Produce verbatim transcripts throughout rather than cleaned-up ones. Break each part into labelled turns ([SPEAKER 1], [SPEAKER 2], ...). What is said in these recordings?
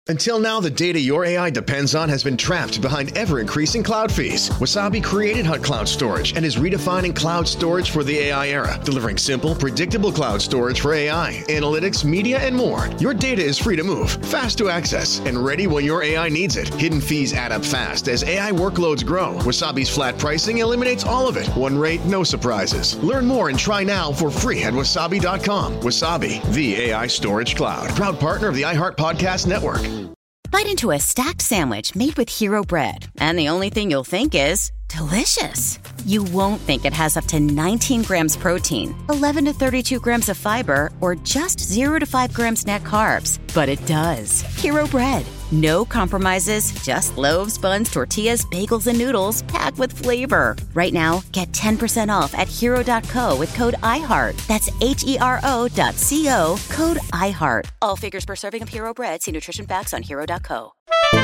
[SPEAKER 1] Until now, the data your A I depends on has been trapped behind ever-increasing cloud fees. Wasabi created Hut Cloud Storage and is redefining cloud storage for the A I era, delivering simple, predictable cloud storage for A I, analytics, media, and more. Your data is free to move, fast to access, and ready when your A I needs it. Hidden fees add up fast as A I workloads grow. Wasabi's flat pricing eliminates all of it. One rate, no surprises. Learn more and try now for free at wasabi dot com. Wasabi, the A I storage cloud. Proud partner of the iHeart Podcast Network.
[SPEAKER 2] Bite into a stacked sandwich made with Hero Bread, and the only thing you'll think is delicious. You won't think it has up to nineteen grams protein, eleven to thirty-two grams of fiber, or just zero to five grams net carbs. But it does. Hero Bread. No compromises, just loaves, buns, tortillas, bagels, and noodles packed with flavor. Right now, get ten percent off at hero dot co with code iHeart. That's H E R O dot C O, code iHeart. All figures per serving of Hero Bread. See nutrition facts on hero dot co.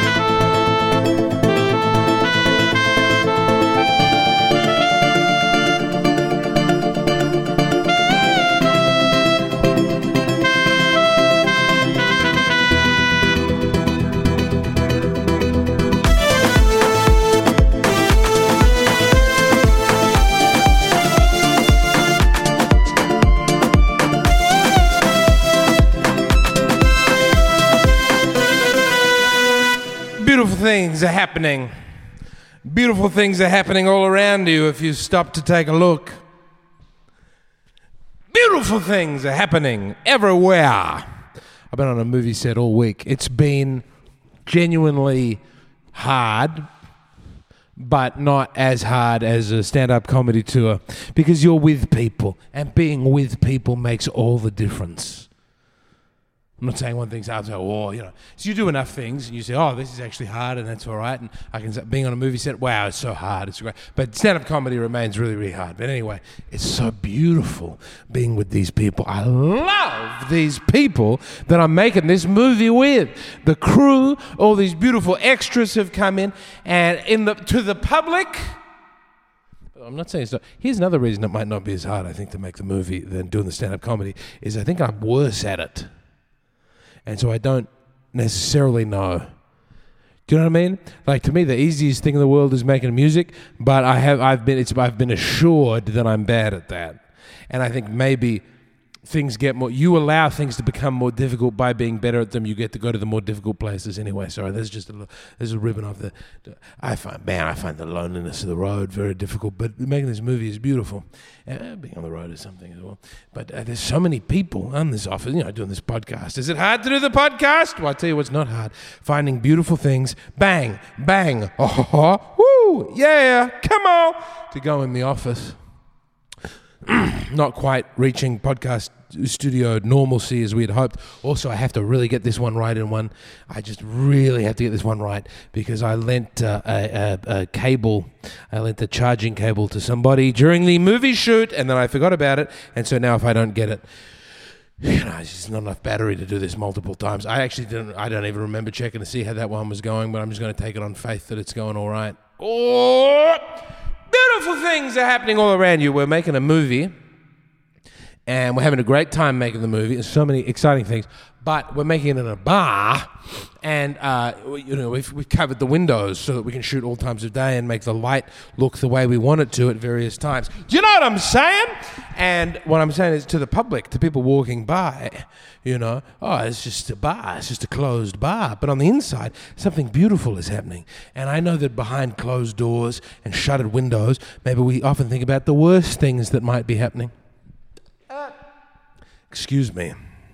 [SPEAKER 3] Beautiful things are happening. Beautiful things are happening all around you if you stop to take a look. Beautiful things are happening everywhere. I've been on a movie set all week. It's been genuinely hard, but not as hard as a stand-up comedy tour because you're with people, and being with people makes all the difference. I'm not saying one thing's hard, so, oh, you know. So you do enough things, and you say, oh, this is actually hard, and that's all right. And I can say, being on a movie set, wow, it's so hard, it's great. But stand-up comedy remains really, really hard. But anyway, it's so beautiful being with these people. I love these people that I'm making this movie with. The crew, all these beautiful extras have come in, and in the to the public... I'm not saying it's not. Here's another reason it might not be as hard, I think, to make the movie than doing the stand-up comedy, is I think I'm worse at it. And so I don't necessarily know. Do you know what I mean? Like, to me, the easiest thing in the world is making music, but I have I've been it's I've been assured that I'm bad at that. And I think maybe things get more, you allow things to become more difficult by being better at them. You get to go to the more difficult places anyway. Sorry, there's just a there's a ribbon off the. I find man, I find the loneliness of the road very difficult. But making this movie is beautiful. Uh, being on the road is something as well. But uh, there's so many people on this office, you know, doing this podcast. Is it hard to do the podcast? Well, I tell you what's not hard: finding beautiful things. Bang, bang, oh, woo, yeah, come on, to go in the office. Not quite reaching podcast studio normalcy as we had hoped. Also, I have to really get this one right in one. I just really have to get this one right because I lent uh, a, a, a cable, I lent a charging cable to somebody during the movie shoot, and then I forgot about it. And so now if I don't get it, you know, it's just not enough battery to do this multiple times. I actually didn't, I don't even remember checking to see how that one was going, but I'm just going to take it on faith that it's going all right. Oh! Beautiful things are happening all around you. We're making a movie, and we're having a great time making the movie. There's so many exciting things, but we're making it in a bar, and uh, you know we've, we've covered the windows so that we can shoot all times of day and make the light look the way we want it to at various times. Do you know what I'm saying? And what I'm saying is to the public, to people walking by, you know, oh, it's just a bar, it's just a closed bar. But on the inside, something beautiful is happening. And I know that behind closed doors and shuttered windows, maybe we often think about the worst things that might be happening. Uh, excuse me.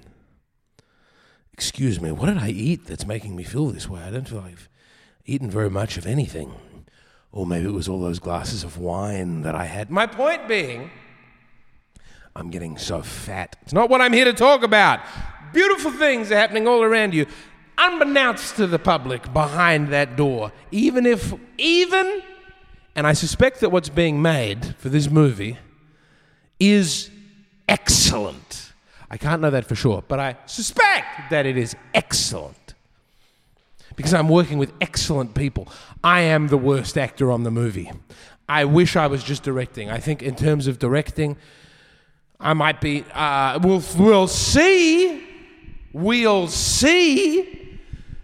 [SPEAKER 3] Excuse me, what did I eat that's making me feel this way? I don't feel like I've eaten very much of anything. Or maybe it was all those glasses of wine that I had. My point being, I'm getting so fat. It's not what I'm here to talk about. Beautiful things are happening all around you, unbeknownst to the public behind that door. Even if, even, and I suspect that what's being made for this movie is excellent. I can't know that for sure, but I suspect that it is excellent. Because I'm working with excellent people. I am the worst actor on the movie. I wish I was just directing. I think in terms of directing, I might be, uh, we'll, we'll see, we'll see,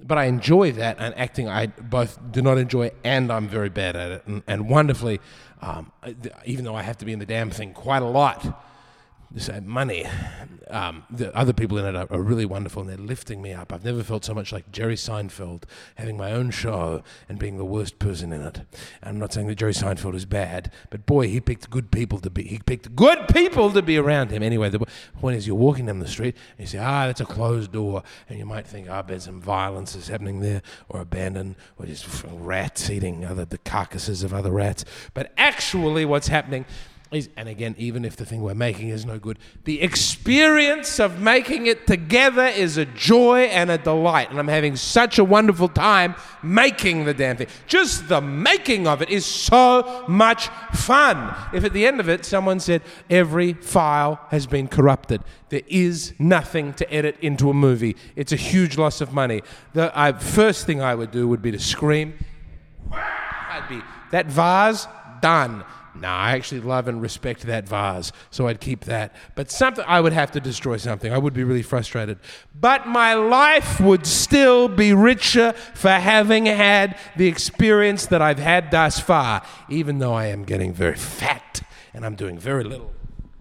[SPEAKER 3] but I enjoy that, and acting I both do not enjoy, and I'm very bad at it. And, and wonderfully, um, even though I have to be in the damn thing quite a lot, to save money, um, the other people in it are, are really wonderful, and they're lifting me up. I've never felt so much like Jerry Seinfeld having my own show and being the worst person in it. And I'm not saying that Jerry Seinfeld is bad, but boy, he picked good people to be. He picked good people to be around him. Anyway, the point is, you're walking down the street and you say, ah, that's a closed door, and you might think, ah, oh, there's some violence is happening there, or abandoned, or just rats eating other the carcasses of other rats. But actually, what's happening is, and again, even if the thing we're making is no good, the experience of making it together is a joy and a delight. And I'm having such a wonderful time making the damn thing. Just the making of it is so much fun. If at the end of it, someone said, every file has been corrupted, there is nothing to edit into a movie, it's a huge loss of money. The I, first thing I would do would be to scream, I'd be, that vase, done. No, I actually love and respect that vase, so I'd keep that. But something, I would have to destroy something. I would be really frustrated. But my life would still be richer for having had the experience that I've had thus far, even though I am getting very fat and I'm doing very little.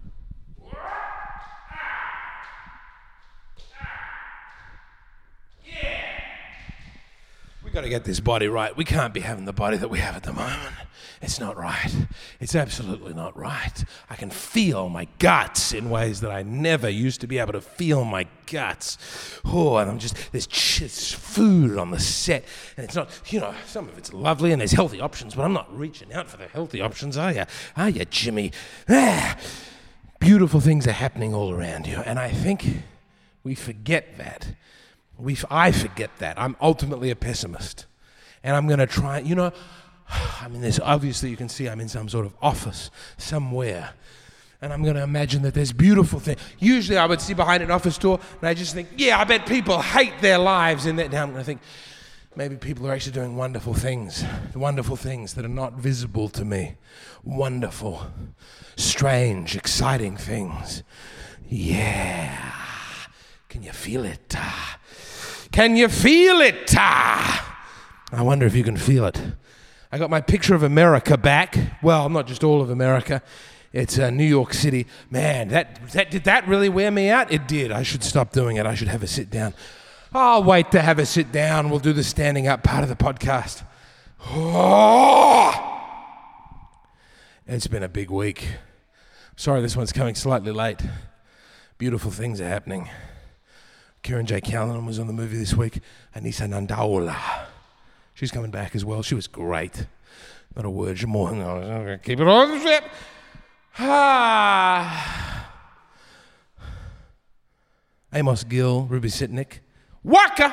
[SPEAKER 3] We've got to get this body right. We can't be having the body that we have at the moment. It's not right. It's absolutely not right. I can feel my guts in ways that I never used to be able to feel my guts. Oh, and I'm just, there's just food on the set. And it's not, you know, some of it's lovely and there's healthy options, but I'm not reaching out for the healthy options, are you? Are you, Jimmy? Ah, beautiful things are happening all around you. And I think we forget that. We, I forget that. I'm ultimately a pessimist. And I'm going to try, you know, I mean, there's obviously, you can see I'm in some sort of office somewhere. And I'm going to imagine that there's beautiful things. Usually I would see behind an office door and I just think, yeah, I bet people hate their lives in that. Now I'm going to think, maybe people are actually doing wonderful things. Wonderful things that are not visible to me. Wonderful, strange, exciting things. Yeah. Can you feel it? Can you feel it? I wonder if you can feel it. I got my picture of America back. Well, not just all of America. It's uh, New York City. Man, that, that did that really wear me out? It did. I should stop doing it. I should have a sit down. I'll wait to have a sit down. We'll do the standing up part of the podcast. Oh! It's been a big week. Sorry, this one's coming slightly late. Beautiful things are happening. Kieran J. Callanan was on the movie this week. Anissa Nandaola. She's coming back as well. She was great. Not a word more. Keep it on the ship. Ah. Amos Gill, Ruby Sitnick. Waka!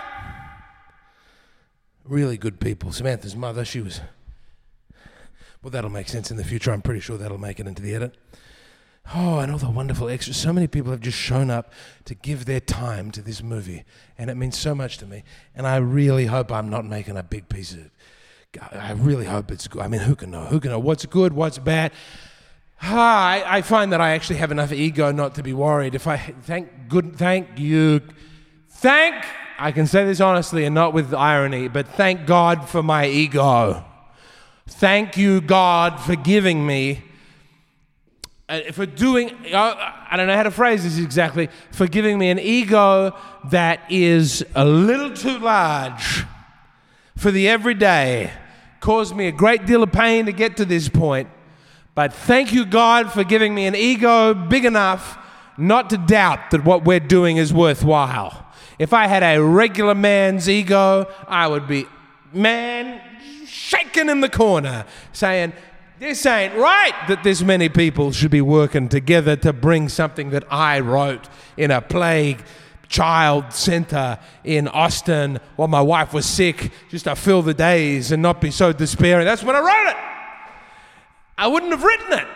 [SPEAKER 3] Really good people. Samantha's mother, she was... Well, that'll make sense in the future. I'm pretty sure that'll make it into the edit. Oh, and all the wonderful extras. So many people have just shown up to give their time to this movie, and it means so much to me. And I really hope I'm not making a big piece of it. I really hope it's good. I mean, who can know? Who can know what's good, what's bad? Ah, I, I find that I actually have enough ego not to be worried. If I thank good, thank you, thank. I can say this honestly and not with irony, but thank God for my ego. Thank you, God, for giving me. Uh, for doing, uh, I don't know how to phrase this exactly, for giving me an ego that is a little too large for the everyday. Caused me a great deal of pain to get to this point. But thank you, God, for giving me an ego big enough not to doubt that what we're doing is worthwhile. If I had a regular man's ego, I would be, man, shaking in the corner, saying, this ain't right that this many people should be working together to bring something that I wrote in a plague child center in Austin while my wife was sick, just to fill the days and not be so despairing. That's when I wrote it. I wouldn't have written it.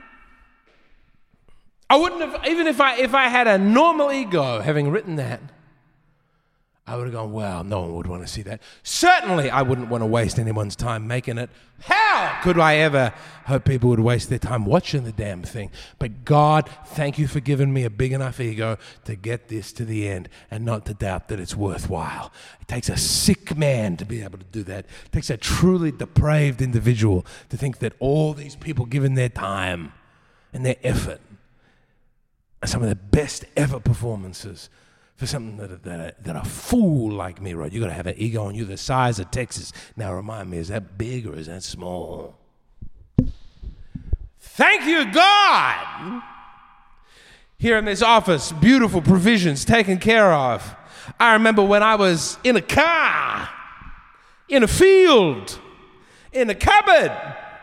[SPEAKER 3] I wouldn't have, even if I if I had a normal ego having written that, I would have gone, wow, no one would want to see that. Certainly I wouldn't want to waste anyone's time making it. Hell! how could I ever hope people would waste their time watching the damn thing? But God, thank you for giving me a big enough ego to get this to the end and not to doubt that it's worthwhile. It takes a sick man to be able to do that. It takes a truly depraved individual to think that all these people giving their time and their effort are some of the best ever performances for something that, that, that a fool like me wrote. You got to have an ego on you the size of Texas. Now remind me, is that big or is that small? Thank you, God. Here in this office, beautiful provisions taken care of. I remember when I was in a car, in a field, in a cupboard.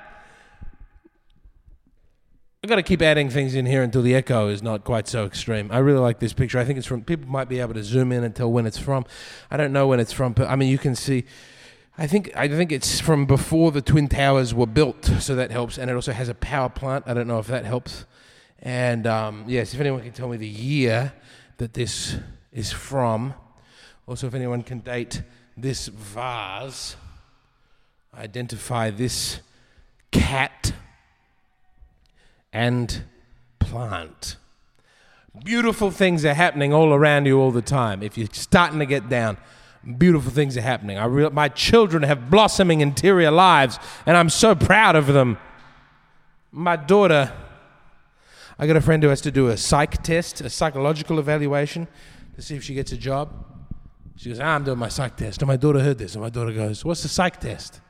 [SPEAKER 3] I've got to keep adding things in here until the echo is not quite so extreme. I really like this picture. I think it's from, people might be able to zoom in and tell when it's from. I don't know when it's from, but I mean, you can see, I think I think it's from before the Twin Towers were built, so that helps. And it also has a power plant. I don't know if that helps. And um, yes, if anyone can tell me the year that this is from. Also, if anyone can date this vase, identify this cat and plant. Beautiful things are happening all around you all the time. If you're starting to get down, beautiful things are happening. I re- my children have blossoming interior lives, and I'm so proud of them. My daughter, I got a friend who has to do a psych test, a psychological evaluation, to see if she gets a job. She goes, ah, I'm doing my psych test. And my daughter heard this, and my daughter goes, what's the psych test?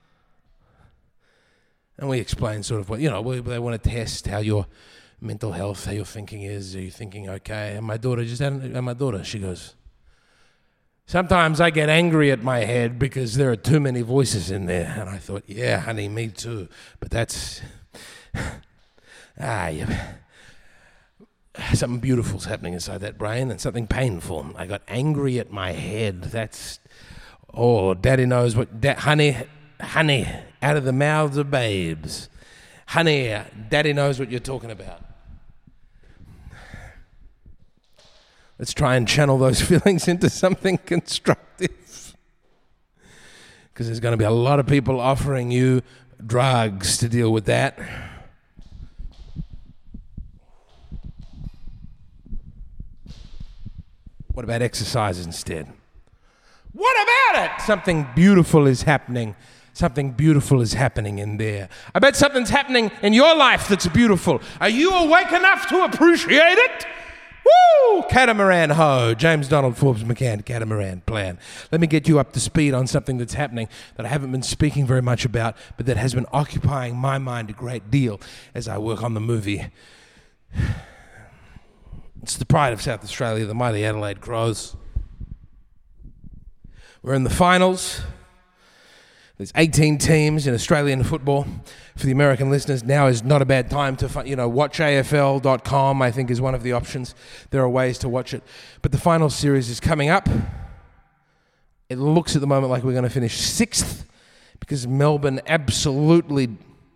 [SPEAKER 3] And we explain sort of what, you know, we, they want to test how your mental health, how your thinking is. Are you thinking okay? And my daughter just had, and my daughter, she goes, sometimes I get angry at my head because there are too many voices in there. And I thought, yeah, honey, me too. But that's, ah, yeah. Something beautiful's happening inside that brain and something painful. I got angry at my head. That's, oh, daddy knows what, da- honey, honey, out of the mouths of babes. Honey, daddy knows what you're talking about. Let's try and channel those feelings into something constructive. Because there's going to be a lot of people offering you drugs to deal with that. What about exercise instead? What about it? Something beautiful is happening. Something beautiful is happening in there. I bet something's happening in your life that's beautiful. Are you awake enough to appreciate it? Woo! Catamaran ho. James Donald Forbes McCann, Catamaran plan. Let me get you up to speed on something that's happening that I haven't been speaking very much about, but that has been occupying my mind a great deal as I work on the movie. It's the pride of South Australia, the mighty Adelaide Crows. We're in the finals. There's eighteen teams in Australian football. For the American listeners, now is not a bad time to, you know, watch A F L dot com, I think, is one of the options. There are ways to watch it. But the final series is coming up. It looks at the moment like we're going to finish sixth because Melbourne absolutely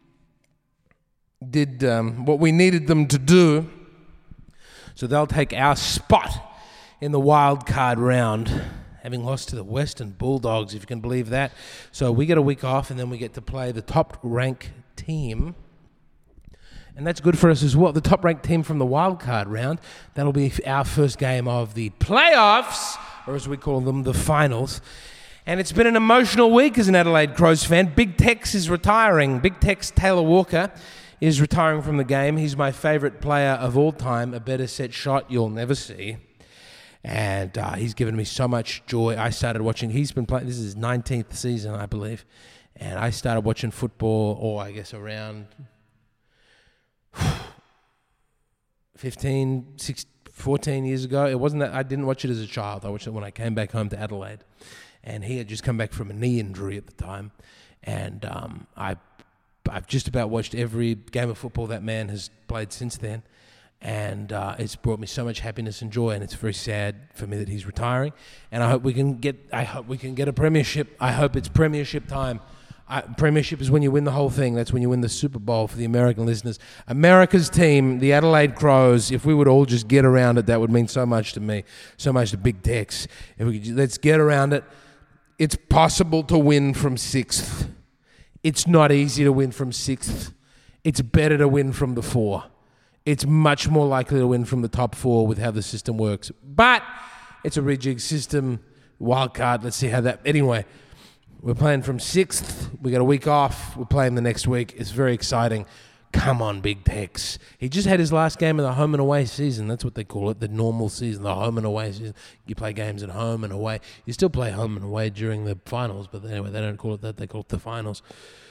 [SPEAKER 3] did um, what we needed them to do. So they'll take our spot in the wild card round, having lost to the Western Bulldogs, if you can believe that. So we get a week off, and then we get to play the top-ranked team. And that's good for us as well. The top-ranked team from the wildcard round, that'll be our first game of the playoffs, or as we call them, the finals. And it's been an emotional week as an Adelaide Crows fan. Big Tex is retiring. Big Tex Taylor Walker is retiring from the game. He's my favourite player of all time, a better set shot you'll never see. And uh, he's given me so much joy. I started watching, he's been playing, this is his nineteenth season, I believe. And I started watching football, or I guess around fifteen, sixteen, fourteen years ago. It wasn't that, I didn't watch it as a child. I watched it when I came back home to Adelaide. And he had just come back from a knee injury at the time. And um, I, I've just about watched every game of football that man has played since then. And uh, it's brought me so much happiness and joy, and it's very sad for me that he's retiring. And I hope we can get. I hope we can get a premiership. I hope it's premiership time. I, premiership is when you win the whole thing. That's when you win the Super Bowl. For the American listeners, America's team, the Adelaide Crows. If we would all just get around it, that would mean so much to me, so much to Big Tex. If we could, let's get around it. It's possible to win from sixth. It's not easy to win from sixth. It's better to win from the four. It's much more likely to win from the top four with how the system works. But it's a rejig system, wild card. Let's see how that... Anyway, we're playing from sixth. We got a week off. We're playing the next week. It's very exciting. Come on, Big Tex. He just had his last game of the home and away season. That's what they call it, the normal season, the home and away season. You play games at home and away. You still play home and away during the finals, but anyway, they don't call it that. They call it the finals.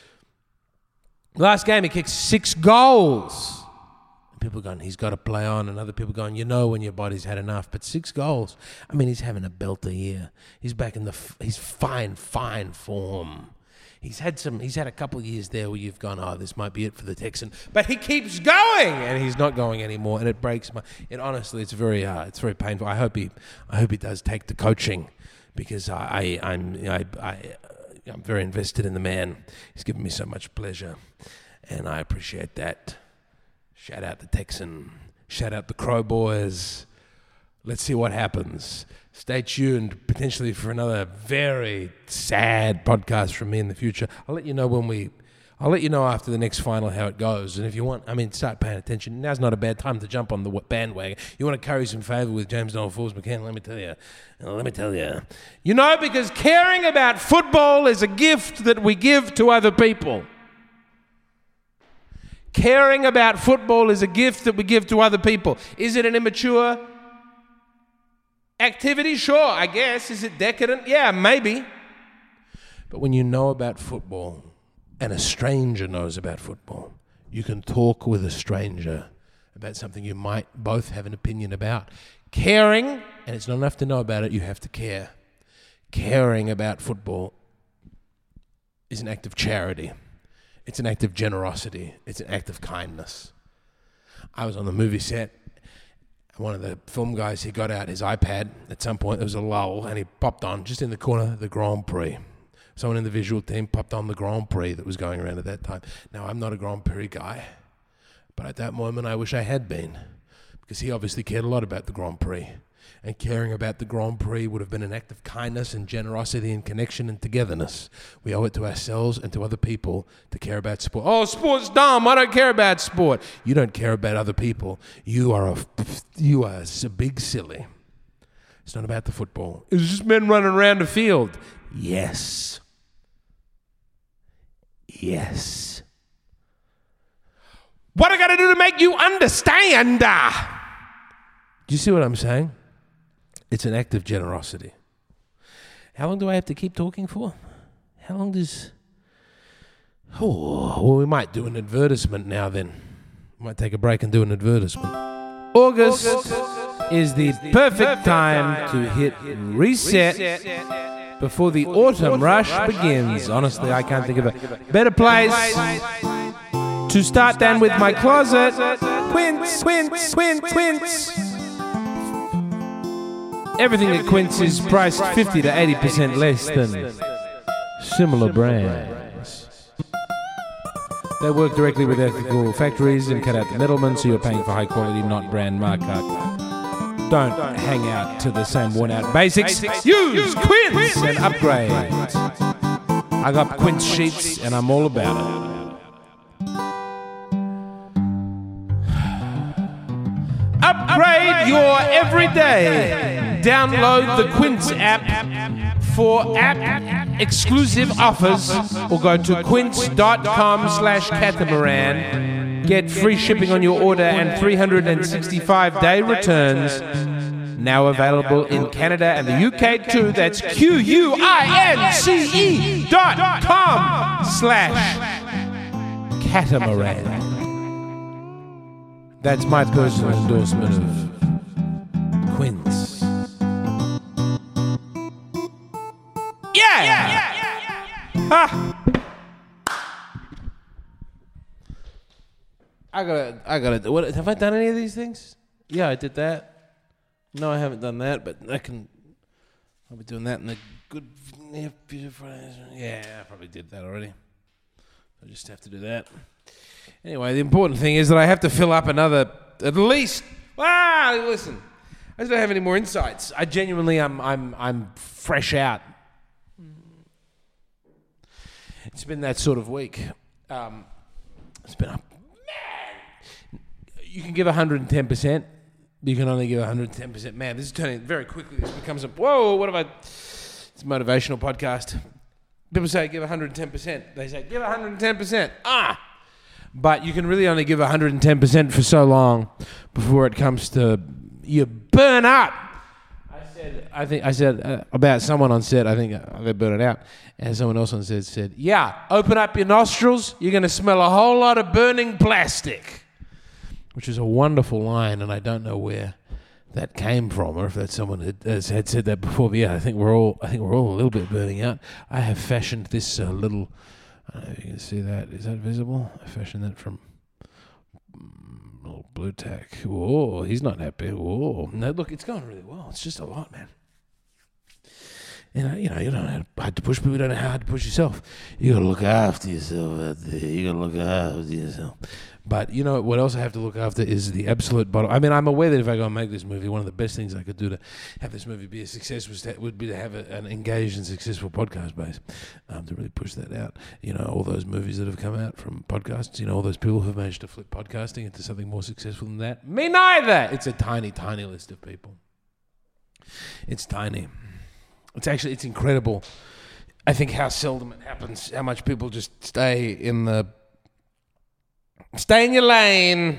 [SPEAKER 3] Last game, he kicked six goals. And people are going, he's got to play on. And other people going, you know when your body's had enough. But six goals. I mean, he's having a belter year. He's back in the, he's fine, fine form. He's had some. He's had a couple of years there where you've gone, oh, this might be it for the Texan, but he keeps going, and he's not going anymore, and it breaks my. It honestly, it's very, uh, it's very painful. I hope he, I hope he does take the coaching, because I, I I'm, I, I, I'm very invested in the man. He's given me so much pleasure, and I appreciate that. Shout out the Texan. Shout out the Crow Boys. Let's see what happens. Stay tuned, potentially for another very sad podcast from me in the future. I'll let you know when we, I'll let you know after the next final how it goes. And if you want, I mean, start paying attention. Now's not a bad time to jump on the bandwagon. You want to curry some favour with James Donald Forbes McCann, let me tell you. Let me tell you. You know, because caring about football is a gift that we give to other people. Caring about football is a gift that we give to other people. Is it an immature activity? Sure, I guess. Is it decadent? Yeah, maybe. But when you know about football and a stranger knows about football, you can talk with a stranger about something you might both have an opinion about. Caring, and it's not enough to know about it, you have to care. Caring about football is an act of charity. It's an act of generosity. It's an act of kindness. I was on the movie set. One of the film guys, he got out his iPad at some point. There was a lull, and he popped on, just in the corner, the Grand Prix. Someone in the visual team popped on the Grand Prix that was going around at that time. Now, I'm not a Grand Prix guy, but at that moment, I wish I had been, because he obviously cared a lot about the Grand Prix. And caring about the Grand Prix would have been an act of kindness and generosity and connection and togetherness. We owe it to ourselves and to other people to care about sport. Oh, sport's dumb. I don't care about sport. You don't care about other people. You are a, you are a big silly. It's not about the football. It's just men running around the field. Yes. Yes. What I got to do to make you understand? Do you see what I'm saying? It's an act of generosity. How long do I have to keep talking for? How long does... Oh, well, we might do an advertisement now then. We might take a break and do an advertisement. August, August is the perfect, perfect time to hit reset before the autumn rush begins. Honestly, I can't think of a better place to start than with my closet. Quince, Quince, Quince, Quince. Everything at Quince is priced fifty to eighty percent less than similar brands. They work directly with ethical factories and cut out the middlemen, so you're paying for high quality, not brand markup. Don't hang out to the same worn-out basics. Use Quince and upgrade. I got Quince sheets and I'm all about it. Upgrade your everyday. Download the Quince app for app exclusive offers or go to quince.com slash catamaran. Get free shipping on your order and three hundred sixty-five day returns. Now available in Canada and the U K too. That's Q-U-I-N-C-E dot com slash catamaran. That's my personal endorsement of Quince. Yeah! yeah, yeah, yeah, yeah. Ha! I gotta, I gotta do what, have I done any of these things? Yeah, I did that. No, I haven't done that, but I can, I'll be doing that in a good, yeah, I probably did that already. I just have to do that. Anyway, the important thing is that I have to fill up another, at least, ah, listen, I just don't have any more insights. I genuinely, I'm, I'm, I'm fresh out. it's been that sort of week. Um, it's been a man. You can give one hundred ten percent. You can only give one hundred ten percent. Man, this is turning very quickly. This becomes a whoa. What have I? It's a motivational podcast. People say give one hundred ten percent. They say give one hundred ten percent. Ah. But you can really only give one hundred ten percent for so long before it comes to you burn up. I said, I think I said uh, about someone on set. I think uh, they burn it out, and someone else on set said, "Yeah, open up your nostrils. You're going to smell a whole lot of burning plastic," which is a wonderful line, and I don't know where that came from, or if that someone had, has, had said that before. But yeah, I think we're all, I think we're all a little bit burning out. I have fashioned this uh, little. I don't know if you can see that. Is that visible? I fashioned that from mm, little blue tack. Whoa, he's not happy. Whoa, no, look, it's going really well. It's just a lot, man. You know, you know, you don't know how hard to push people. You don't know how hard to push yourself. You gotta look after yourself out there. You gotta look after yourself. But you know what else I have to look after is the absolute bottom. I mean, I'm aware that if I go and make this movie, one of the best things I could do to have this movie be a success was to, would be to have a, an engaged and successful podcast base, um, to really push that out. You know, all those movies that have come out from podcasts, you know, all those people who have managed to flip podcasting into something more successful than that. Me neither! It's a tiny, tiny list of people. It's tiny. It's actually, it's incredible. I think how seldom it happens, how much people just stay in the Stay in your lane.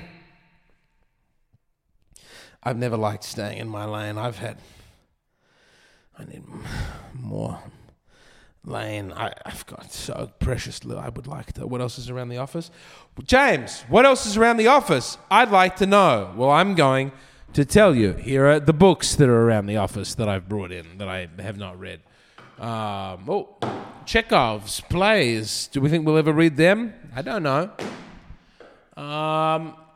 [SPEAKER 3] I've never liked staying in my lane. I've had... I need more lane. I, I've got so precious little. I would like to... What else is around the office? James, what else is around the office? I'd like to know. Well, I'm going to tell you. Here are the books that are around the office that I've brought in that I have not read. Um, oh, Chekhov's plays. Do we think we'll ever read them? I don't know. Um,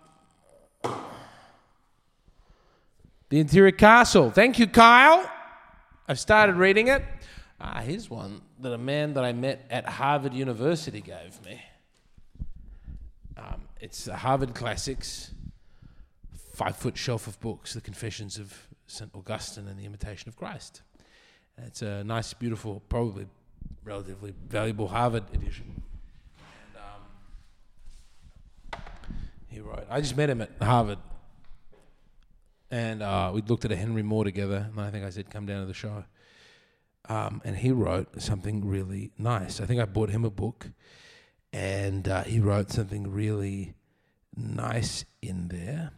[SPEAKER 3] The Interior Castle. Thank you, Kyle. I've started reading it. Ah, here's one that a man that I met at Harvard University gave me. Um, it's the Harvard Classics, five-foot shelf of books, The Confessions of Saint Augustine and The Imitation of Christ. And it's a nice, beautiful, probably relatively valuable Harvard edition. He wrote. I just met him at Harvard, and uh, we looked at a Henry Moore together, and I think I said, come down to the show. Um, and he wrote something really nice. I think I bought him a book, and uh, he wrote something really nice in there.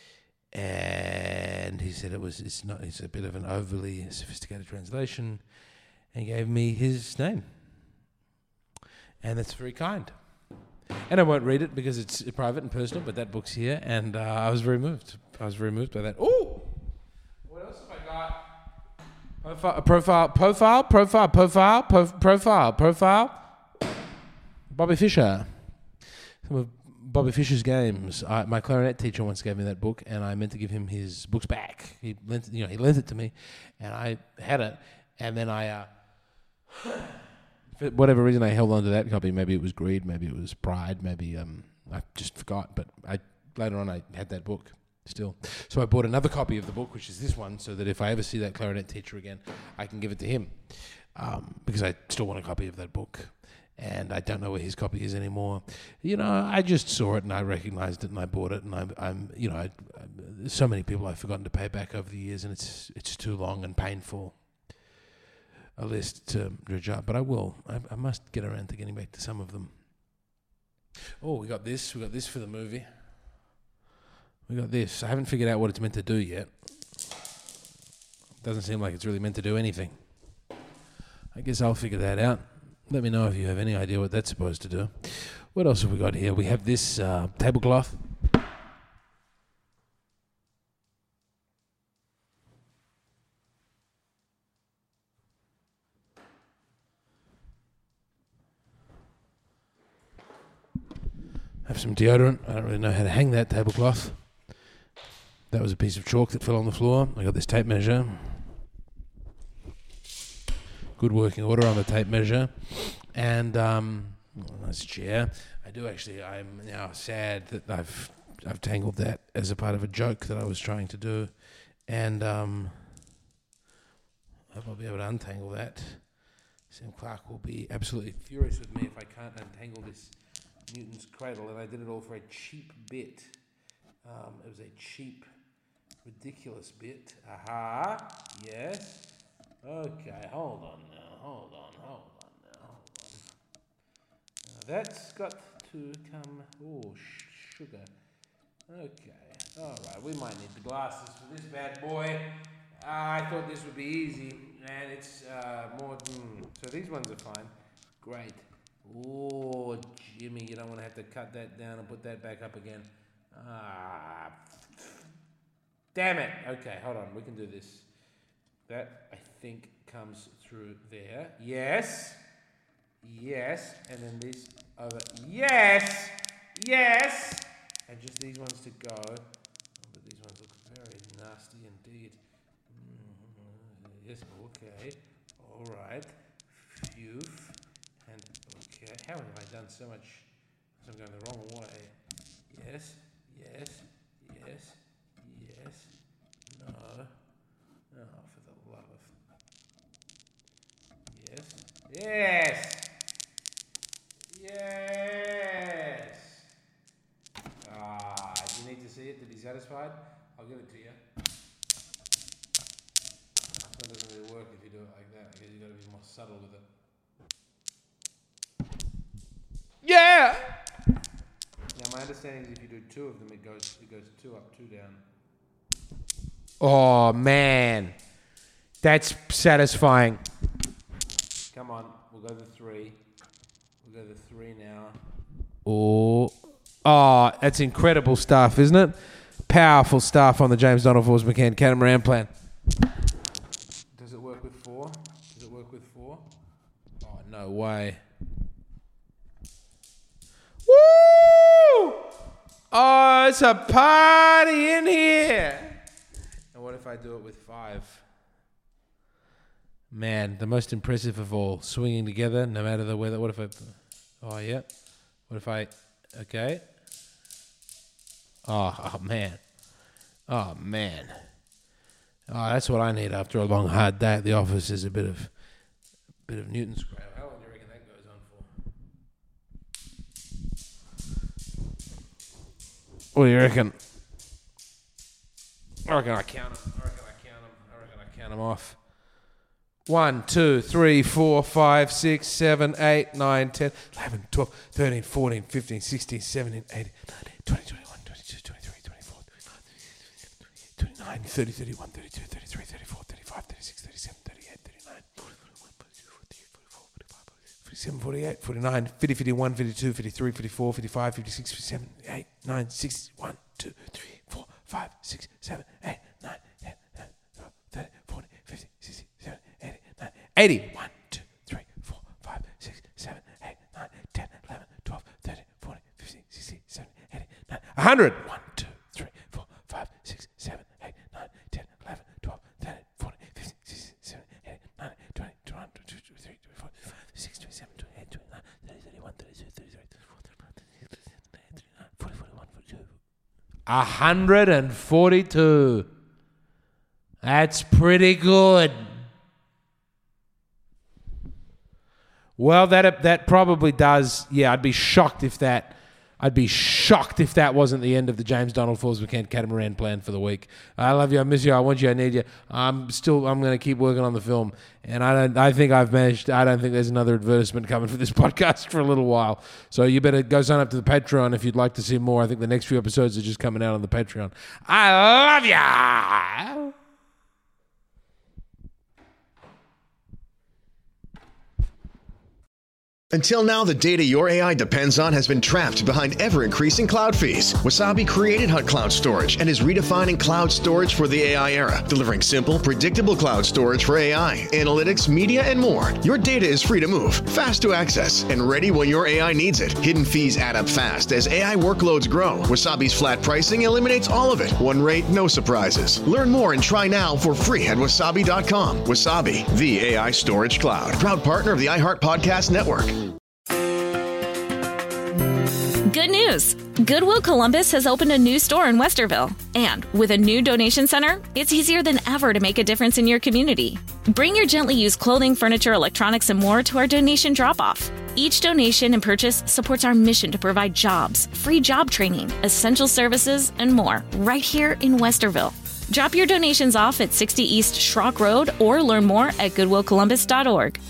[SPEAKER 3] And he said it was it's not it's a bit of an overly sophisticated translation, and he gave me his name, and that's very kind. And I won't read it because it's private and personal, but that book's here, and uh, I was very moved. I was very moved by that. Ooh! What else have I got? Profile, profile, profile, profile, profile, prof- profile, profile. Bobby Fischer. Some of Bobby Fischer's games. I, my clarinet teacher once gave me that book, and I meant to give him his books back. He lent, you know, he lent it to me, and I had it, and then I... Uh, For whatever reason, I held on to that copy. Maybe it was greed, maybe it was pride, maybe um, I just forgot. But I later on, I had that book still. So I bought another copy of the book, which is this one, so that if I ever see that clarinet teacher again, I can give it to him. Um, because I still want a copy of that book. And I don't know where his copy is anymore. You know, I just saw it and I recognized it and I bought it. And I'm, I'm you know, I, I, there's so many people I've forgotten to pay back over the years, and it's it's too long and painful a list to dredge up, but I will. I, I must get around to getting back to some of them. Oh, we got this. We got this for the movie. We got this. I haven't figured out what it's meant to do yet. Doesn't seem like it's really meant to do anything. I guess I'll figure that out. Let me know if you have any idea what that's supposed to do. What else have we got here? We have this uh, tablecloth. Have some deodorant. I don't really know how to hang that tablecloth. That was a piece of chalk that fell on the floor. I got this tape measure. Good working order on the tape measure. And um, a nice chair. I do actually, I'm now sad that I've I've tangled that as a part of a joke that I was trying to do. And um, I hope I'll be able to untangle that. Sam Clark will be absolutely furious with me if I can't untangle this Newton's cradle, and I did it all for a cheap bit. Um, it was a cheap, ridiculous bit. Aha, yes. Okay, hold on now, hold on, hold on now, hold on. Now that's got to come, oh, sh- sugar. Okay, all right, we might need the glasses for this bad boy. Uh, I thought this would be easy, and it's uh, more, mm, so these ones are fine. Great. Oh, Jimmy, you don't want to have to cut that down and put that back up again. Ah, damn it. Okay, hold on. We can do this. That, I think, comes through there. Yes. Yes. And then these over. Yes. Yes. And just these ones to go. Oh, but these ones look very nasty indeed. Mm, yes. Okay. All right. Phew. And okay. How have I done so much? I'm going the wrong way. Yes. Yes. Yes. Yes. No. Oh, for the love of... Yes. Yes! Yes! Ah, do you need to see it to be satisfied? I'll give it to you. That doesn't really work if you do it like that, because you've got to be more subtle with it. Yeah! Now, my understanding is if you do two of them, it goes it goes two up, two down. Oh, man. That's satisfying. Come on. We'll go to three. We'll go to three now. Oh. Oh, that's incredible stuff, isn't it? Powerful stuff on the James Donald Force McCann catamaran plan. Does it work with four? Does it work with four? Oh, no way. Woo! Oh, it's a party in here. And what if I do it with five? Man, the most impressive of all, swinging together no matter the weather. What if I... Oh, yeah. What if I... Okay. Oh, oh man. Oh, man. Oh, that's what I need after a long, hard day at the office is a bit of... A bit of Newton's crowd. How long do you reckon that goes on for? What do you reckon? I reckon I count them. I reckon I count them. I reckon I count them off. One, two, three, four, five, six, seven, eight, nine, ten, eleven, twelve, thirteen, fourteen, fifteen, sixteen, seventeen, eighteen, nineteen, twenty, twenty-one, twenty-two, twenty-three, twenty-four, twenty-five, twenty-nine, thirty, thirty-one, thirty-two, thirty-three, thirty-four, thirty-five, thirty-six, thirty-seven, thirty-eight, thirty-nine, forty-seven, forty-eight, forty-nine, fifty, fifty-one, fifty-two, fifty-three, fifty-four, fifty-five, fifty-six, fifty-seven, fifty-eight, fifty-nine, sixty, one, two, three, four, five, six, seven, eight, nine, ten, eleven, twelve, thirteen, fourteen, fifteen, sixteen, seventeen, eighteen, nineteen, eighty. one, two, three, four, five, six, seven, eight, nine, ten, eleven, twelve, thirteen, fourteen, fifteen, sixteen, seventeen, eighteen, nineteen, one hundred. one, two, three, four, five, six, seven, eight, nine, ten, eleven, twelve, thirteen, fourteen, fifteen, sixteen, seventeen, eighteen, nineteen, twenty, twenty-one, twenty-two, twenty-three, twenty-four, twenty-six, twenty-seven, twenty-eight, twenty-nine, thirty, thirty-one, thirty-two, thirty-three, thirty-four, thirty-five, forty, forty-one, forty-two. one hundred forty-two. That's pretty good. Well, that that probably does. Yeah, I'd be shocked if that. I'd be shocked if that wasn't the end of the James Donald Falls McCann catamaran plan for the week. I love you. I miss you. I want you. I need you. I'm still. I'm going to keep working on the film, and I don't. I think I've managed. I don't think there's another advertisement coming for this podcast for a little while. So you better go sign up to the Patreon if you'd like to see more. I think the next few episodes are just coming out on the Patreon. I love ya.
[SPEAKER 1] Until now, the data your A I depends on has been trapped behind ever-increasing cloud fees. Wasabi created Hut Cloud Storage and is redefining cloud storage for the A I era, delivering simple, predictable cloud storage for A I, analytics, media, and more. Your data is free to move, fast to access, and ready when your A I needs it. Hidden fees add up fast as A I workloads grow. Wasabi's flat pricing eliminates all of it. One rate, no surprises. Learn more and try now for free at wasabi dot com. Wasabi, the A I storage cloud. Proud partner of the iHeart Podcast Network.
[SPEAKER 2] Good news.
[SPEAKER 4] Goodwill Columbus has opened a new store in Westerville. And with a new donation center, it's easier than ever to make a difference in your community. Bring your gently used clothing, furniture, electronics, and more to our donation drop-off. Each donation and purchase supports our mission to provide jobs, free job training, essential services, and more right here in Westerville. Drop your donations off at sixty East Schrock Road or learn more at goodwill columbus dot org.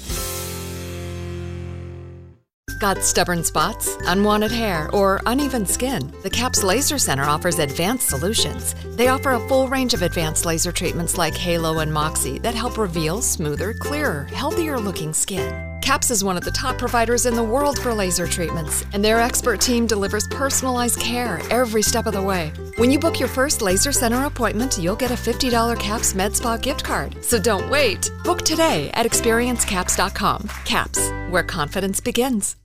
[SPEAKER 5] Got stubborn spots, unwanted hair, or uneven skin? The CAPS Laser Center offers advanced solutions. They offer a full range of advanced laser treatments like Halo and Moxie that help reveal smoother, clearer, healthier-looking skin. CAPS is one of the top providers in the world for laser treatments, and their expert team delivers personalized care every step of the way. When you book your first Laser Center appointment, you'll get a fifty dollars CAPS MedSpa gift card. So don't wait. Book today at experience caps dot com. CAPS, where confidence begins.